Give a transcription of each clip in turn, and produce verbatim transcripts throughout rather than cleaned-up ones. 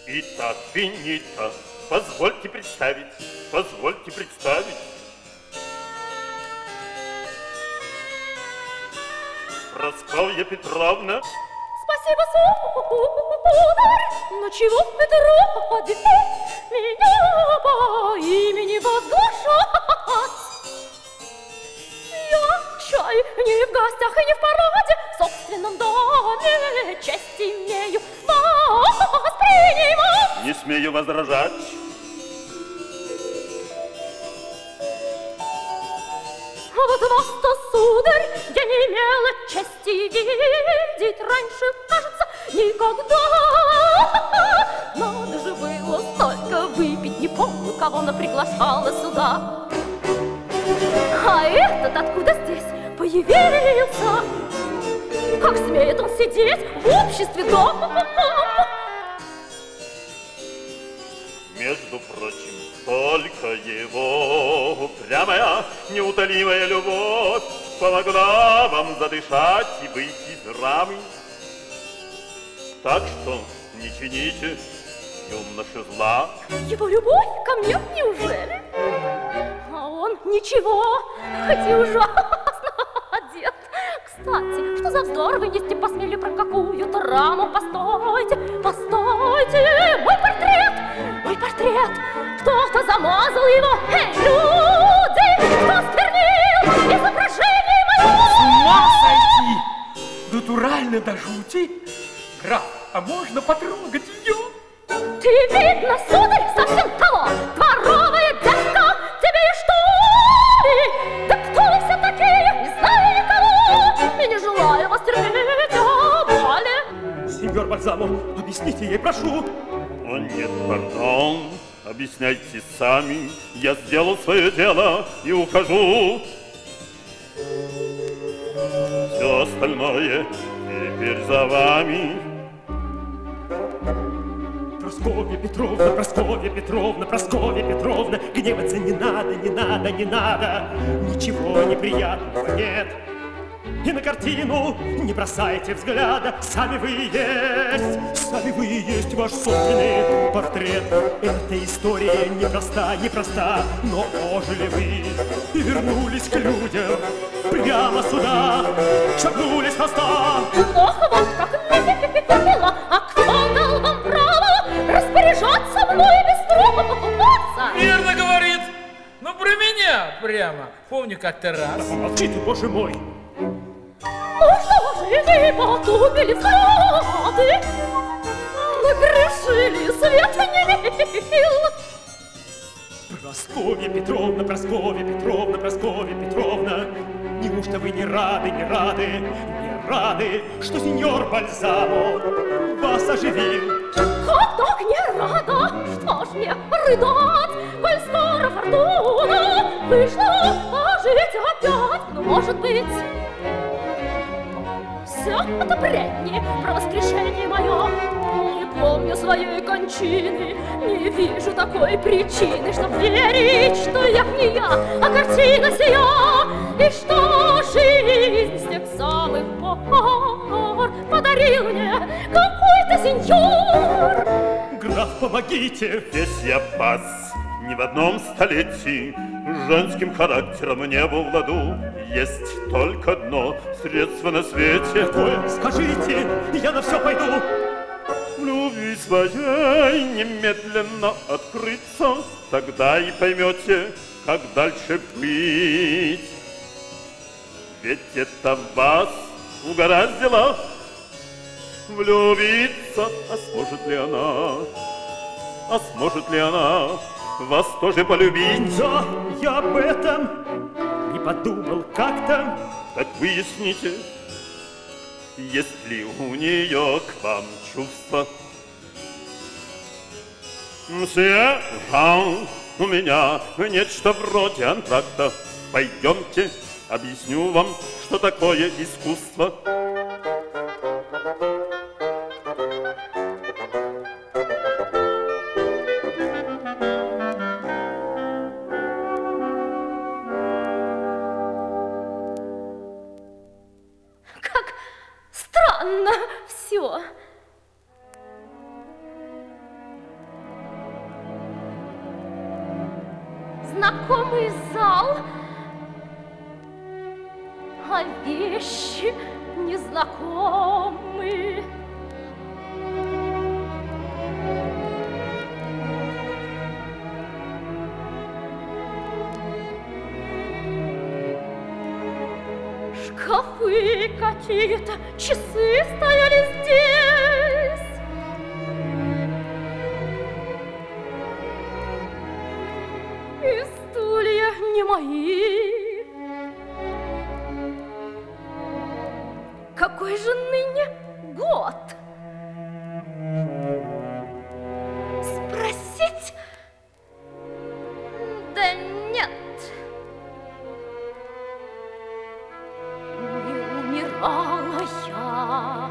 Итак, финита, позвольте представить, позвольте представить. Прасковья Петровна. Спасибо, сударь, но чего это ради меня по имени возглашать? Я чай не в гостях и не в параде, в собственном доме честь имею вас принимать. Не смею возражать. А вот вас-то, сударь, я не имела чести видеть раньше, кажется, никогда. Надо же было столько выпить, не помню, кого она приглашала сюда. А этот откуда здесь появился? Как смеет он сидеть в обществе дома? Между прочим, только его упрямая, неутолимая любовь помогла вам задышать и выйти из рамы. Так что не чините, юноша, зла. Его любовь ко мне, неужели? А он ничего, хоть и ужасно одет. Кстати, что за вздор вы нести посмели про какую-то раму? Постойте, постойте, мой портрет, мой портрет. Кто-то замазал его. Эй, люди, кто сквернил изображение мое? С ума сойти! Натурально до жути. Граф, а можно потрогать ее? Ты, видно, сударь, совсем того, дворовая девка, тебе и что ли? Да кто вы все такие, не знаю никого, и не желаю вас терпеть, а более. Сеньор Бальзамо, объясните ей, прошу. О нет, пардон, объясняйте сами, я сделал свое дело и ухожу. Все остальное теперь за вами. Прасковья Петровна, Прасковья Петровна, Прасковья Петровна, гневаться не надо, не надо, не надо, ничего неприятного нет. И на картину не бросайте взгляда, сами вы есть, сами вы есть ваш собственный портрет. Эта история непроста, непроста, но ожили вы и вернулись к людям прямо сюда, шагнули с моста. Плохо вам как мило, а кто дал вам право распоряжаться мной без спроса? Верно говорит. Ну, про меня прямо. Помню, как-то раз. Молчи ты, боже мой. Ну что же вы потупили взгляды? Нагрешили, свет не мил. Прасковья Петровна, Прасковья Петровна, Прасковья Петровна, неужто вы не рады, не рады, не рады, что сеньор Бальзамо вас оживил? Как так не рада? Что ж мне рыдать, коль скоро фортуна вышла ожить опять? Ну, может быть, все это бредни про воскрешение мое. Не помню своей кончины, не вижу такой причины, чтоб верить, что я не я, а картина сия, и что жизнь с тех самых пор подарил мне какой-то сеньор. Граф, помогите! Здесь я пас не в одном столетии, женским характером не в ладу. Есть только одно средство на свете. Какое? Скажите, я на все пойду. В любви своей немедленно открыться, тогда и поймете, как дальше быть. Ведь это вас угораздило влюбиться, а сможет ли она, а сможет ли она вас тоже полюбить? Да, я об этом не подумал как-то. Так выясните, есть ли у нее к вам чувства. Мсье Жан, у меня нечто вроде антракта. Пойдемте, объясню вам, что такое искусство. Странно все. знакомы. Шкафы какие-то, часы стояли здесь. И стулья не мои. Какой же ныне год? Спросить? Да нет. Не умирала я.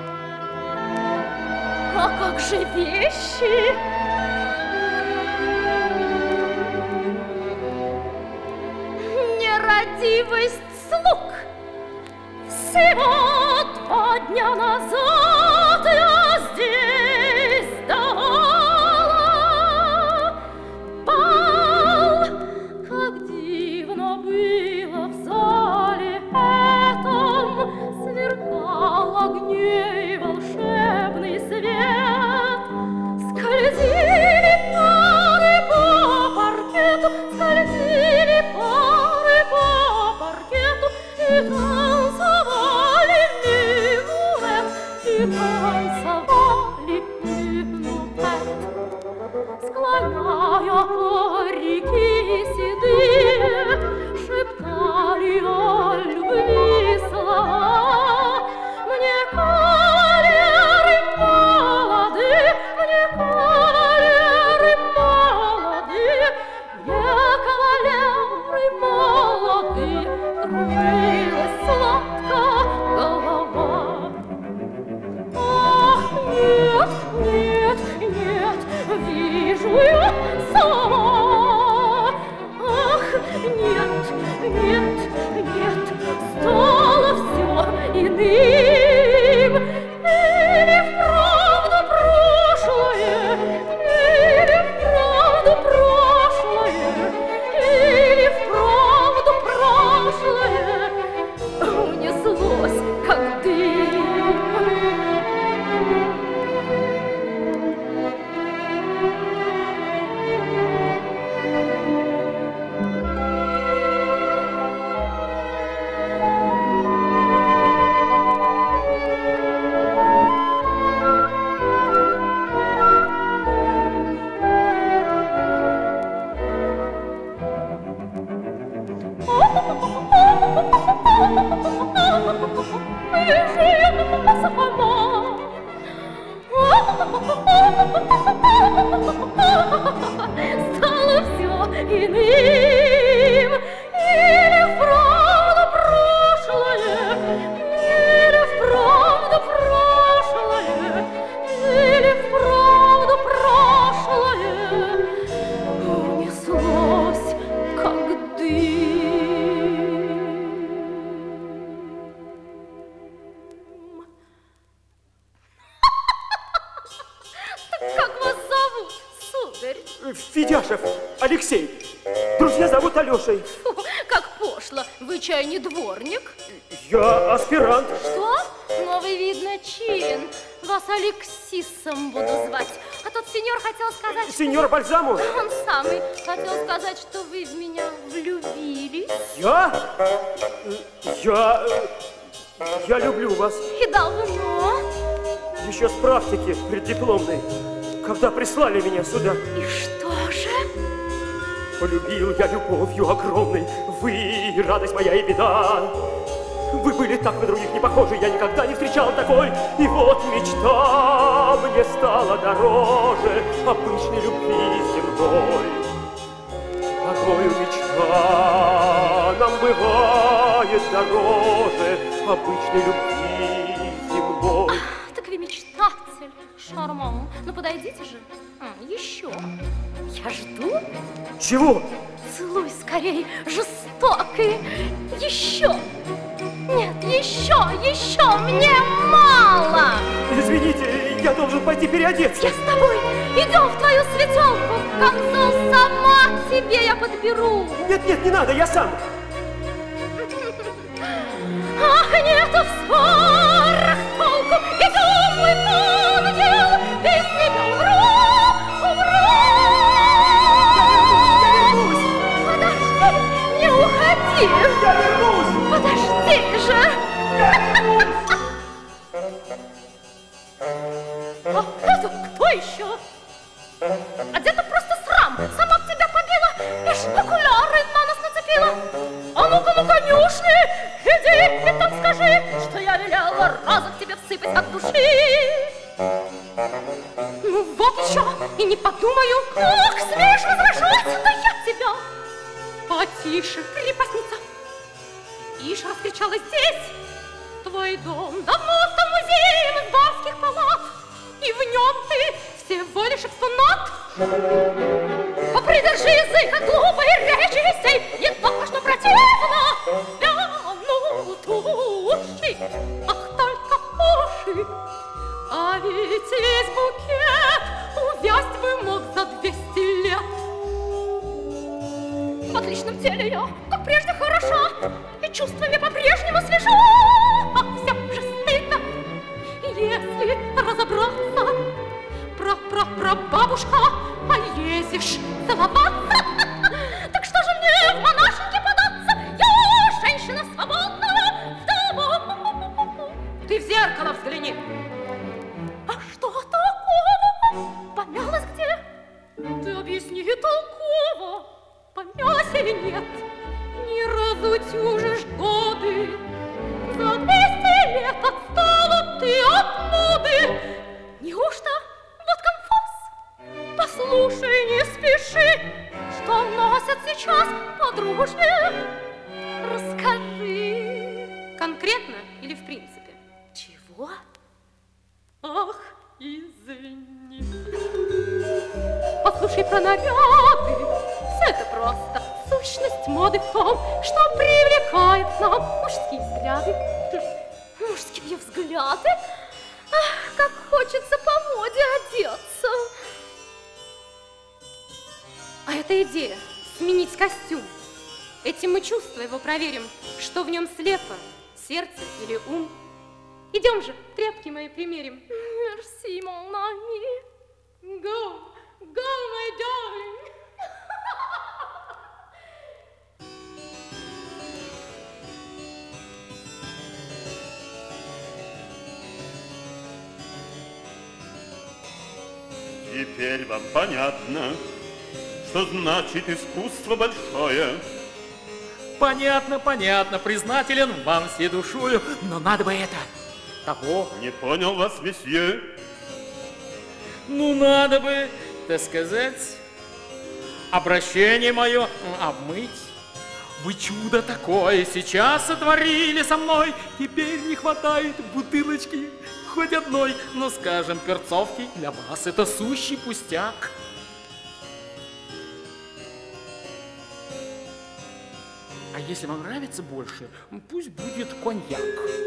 А как же вещи? Нерадивость слуг. Всего два дня назад я здесь давала бал. Как дивно было в зале этом, сверкал огней волшебный свет. Скользили пары по паркету, скользили пары по паркету и танцевали минуэт, и танцевали минуэт. Склоняя парики седые, шептали о любви слова. Мне кавалеры молодые, мне кавалеры молодые, мне кавалеры молодые, кружилась сладко голова. Ах, нет, нет, нет, вижу я сама. Ах, нет, нет, нет, стало все иным. Или вправду прошлое, или вправду прошлое, или вправду прошлое унеслось, как дым. Стало все иным. Или вправду прошлое, или вправду прошлое, или вправду прошлое унеслось, как дым. Как вас зовут, сударь? Федяшев Алексей. Друзья зовут Алешей. Фу, как пошло. Вы, чай, не дворник? Я аспирант. Что? Новый, видно, чин. Вас Алексисом буду звать. А тот сеньор хотел сказать, Сеньор что... Бальзаму. Он самый хотел сказать, что вы в меня влюбились. Я? Я... Я люблю вас. И давно. Еще с практики преддипломной, когда прислали меня сюда. И что же? Полюбил я любовью огромной. Вы радость моя и беда. Вы были так на других не похожи, я никогда не встречал такой. И вот мечта мне стала дороже обычной любви земной. Порою мечта нам бывает дороже обычной любви земной. Так вы мечтатель, Шарман. Ну подойдите же. М, еще. Я жду. Чего? Целуй скорей, жестокий. Еще. Нет, еще, еще, мне мало. Извините, я должен пойти переодеться. Я с тобой. Идем в твою светелку. Камзол сама тебе я подберу. Нет, нет, не надо, я сам. Ах, нету в спорах Это кто еще? Одета просто срам. Сама б тебя побила, лишь окуляры на нас нацепила. А ну-ка, ну, конюшни, иди и там скажи, что я велела разок тебе всыпать от души. Ну вот еще, и не подумаю, как смеешь возражать, да я тебя. Потише, крепостница. Ишь, раскричалась здесь. Твой дом давно стал музеем из барских палат, и в нем ты всего лишь экспонат. Попридержи язык от глупой речи сей, не только что противно вянут уши. Ах, только уши. А ведь весь букет увясть бы мог за двести лет. В отличном теле я, как прежде, хороша, и чувствами по-прежнему свежа. А все же стыдно, если разобраться. Пра-пра-пра-бабушка, а лезешь целоваться. Так что же мне в монашеньке податься? Я женщина свободная, вдова. Ты в зеркало взгляни. А что такого? Помялась где? Ты объясни толково. Помялась или нет? Не разутюжишь годы. За двести лет отстала ты от моды. Неужто вот конфуз? Послушай, не спеши, что носят сейчас подружки. Расскажи. Конкретно или в принципе? Чего? Ах, извини. Послушай про наряды. Все это просто. Сущность моды в том, что привлекает к нам мужские взгляды. Мужские взгляды? Ах, как хочется по моде одеться. А это идея — сменить костюм. Этим мы чувства его проверим, что в нем слепо, сердце или ум. Идем же, тряпки мои примерим. Merci, mon ami. Go, go, my darling. Теперь вам понятно, что значит искусство большое. Понятно, понятно, признателен вам всей душою, но надо бы это, того. Не понял вас, месье. Ну, надо бы, так сказать, обращение мое обмыть. Вы чудо такое сейчас сотворили со мной. Теперь не хватает бутылочки хоть одной, но, скажем, перцовки для вас это сущий пустяк. А если вам нравится больше, пусть будет коньяк.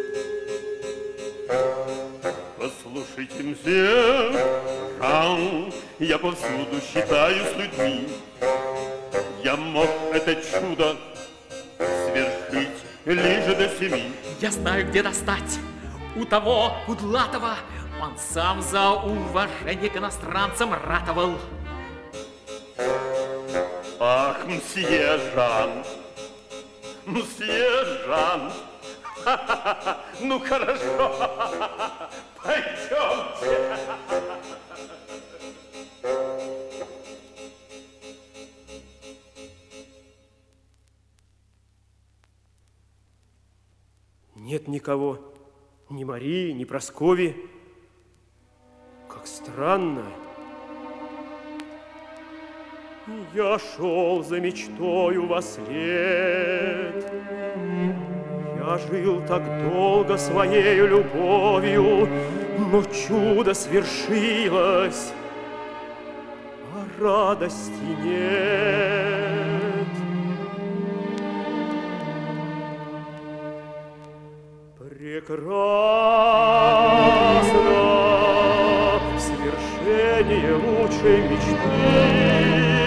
Послушайте, мсье, Жан, я повсюду считаю с людьми. Я мог это чудо свершить лишь до семи. Я знаю, где достать. У того кудлатого он сам за уважение к иностранцам ратовал. Ах, мсье Жан, мсье Жан, ха-ха-ха. Ну хорошо, пойдемте. Нет никого, ни Марии, ни Прасковьи. Как странно. Я шел за мечтою во след. Я жил так долго своею любовью, но чудо свершилось, а радости нет. Прекрасно свершение лучшей мечты.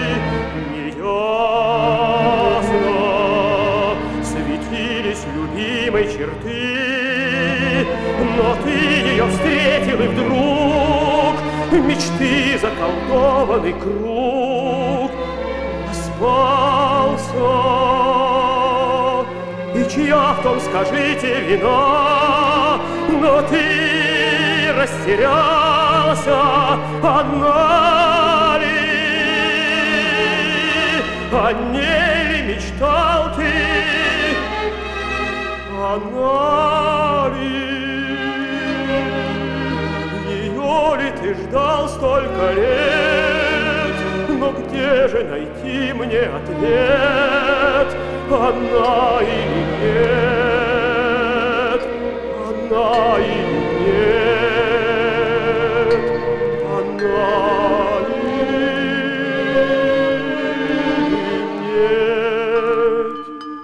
Любимой черты, но ты ее встретил, и вдруг мечты заколдованный круг распался. И чья в том, скажите, вина? Но ты растерялся, одна ли, о ней ли мечтал ты, она ли, ее ли ты ждал столько лет, но где же найти мне ответ, она или нет, она или нет, она или нет.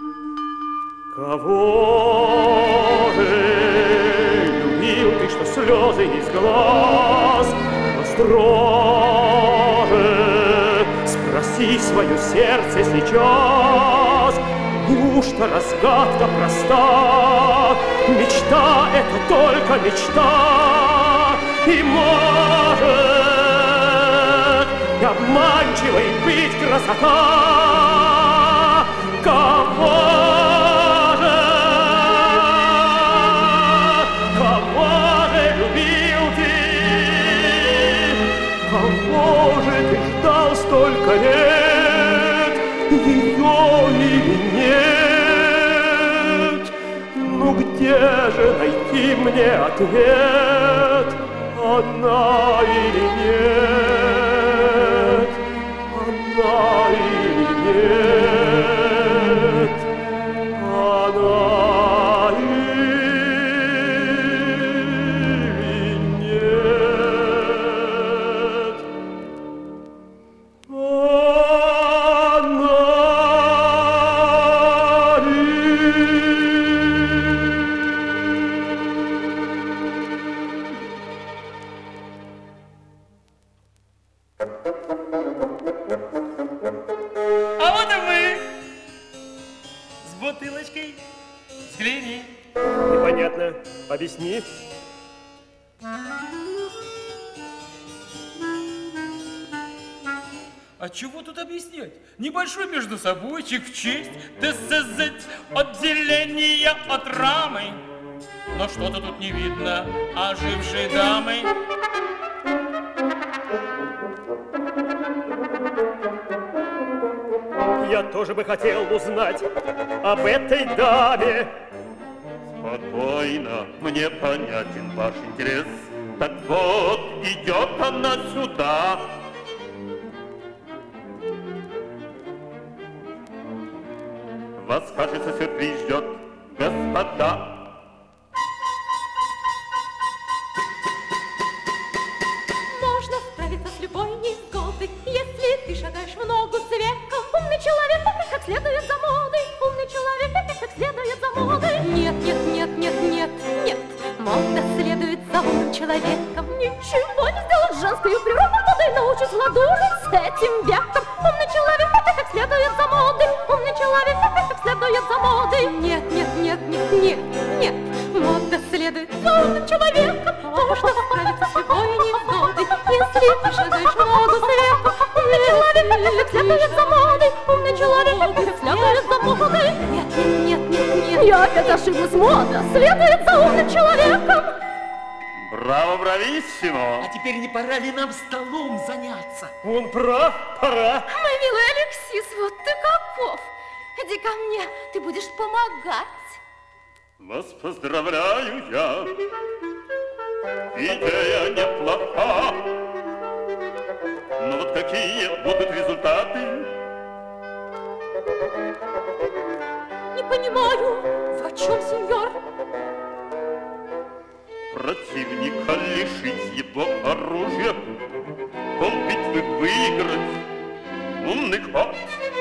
Кого же любил ты, что слезы из глаз, но строже спроси свое сердце сейчас. Неужто разгадка проста? Мечта — это только мечта, и может обманчивой быть красота. Кого же, кого же любил ты? Кого же ты ждал столько лет? Ее или нет? Ну где же найти мне ответ? Она или нет? Она или нет? Она или нет? А вот и мы с бутылочкой. Взгляни. Непонятно. Объясни. А чего тут объяснять? Небольшой между собойчик в честь, так сказать, отделения от рамы. Но что-то тут не видно ожившей дамы. Я тоже бы хотел узнать об этой даме. Спокойно, мне понятен ваш интерес. Так вот, идет она сюда. Вас, кажется, сюрприз ждет, господа. Можно справиться с любой невзгодой, если ты шагаешь в ногу с веком. Умный человек, как следует за модой. Умный человек, как следует за модой. Нет, нет, нет, нет, нет, нет. Мода следует за умным человеком. Ничего не сделать с женской природой. Модой научусь ладужить с этим веком. Умный человек, как следует за модой. Умный человек, как следует за модой. Нет, нет, нет, нет, нет, нет. Мода следует за умным человеком. Можно справиться с любой невзгодой, если ты шагаешь в ногу с веком. Умный человек, как следует за модой. Умный человек, как следует за модой. Нет, нет, нет, нет, нет. Я опять ошиблась. Мода следует за умным человеком. Браво, брависсимо! А теперь не пора ли нам столом заняться? Он прав, пора. Мой милый Алексис, вот ты каков. Иди ко мне, ты будешь помогать. Вас поздравляю я. Идея неплоха. Но вот какие будут результаты? Не понимаю, в о чем, сеньор? Противника лишить его оружия, полбитвы выиграть, умный ход.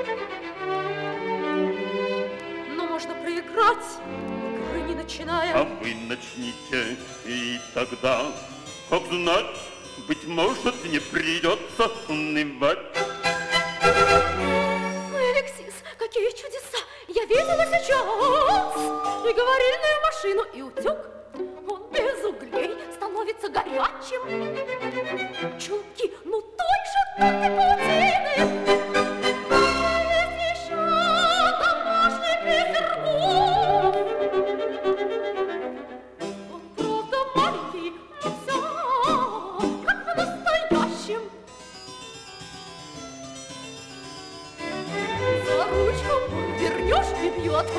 Но можно проиграть, игры не начиная. А вы начните, и тогда, как знать, быть может, не придется унывать. Ой, Алексис, какие чудеса! Я видела сейчас и говорильную машину, и утюг. Он без углей становится горячим. Чулки, ну той же, как и паутины. Есть еще домашний Петергоф. Он правда маленький, но все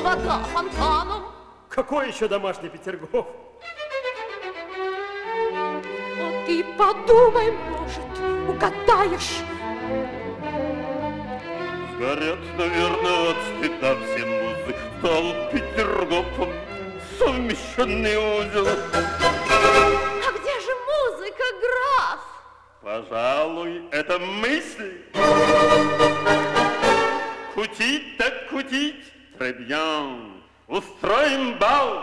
вода фонтаном. Какой еще домашний Петергоф? А ты подумай, может, угадаешь. Сгорят, наверное, от стыда все музы. Стал Петергофом совмещенный узел. А где же музыка, граф? Пожалуй, это мысль. Кутить так кутить. Très bien. Устроим бал.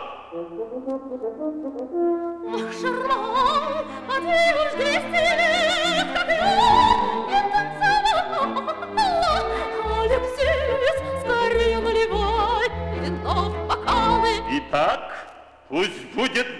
Ах, Шарман, а ты уж двести лет, как я не танцевала. Алексис, скорее наливай вино в бокалы. Итак, пусть будет